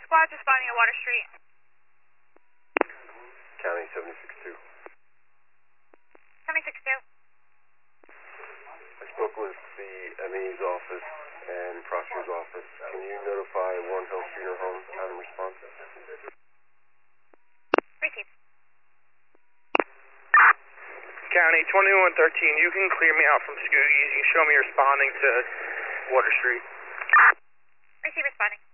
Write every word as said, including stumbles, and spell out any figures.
squads responding at Water Street. County seventy-six two. seventy-six two. I spoke with the M E's office and prosecutor's office. Can you notify Warren Hills Funeral Home out in response? Received. County twenty-one thirteen, you can clear me out from Scoogies. You can show me responding to Water Street. Receive responding.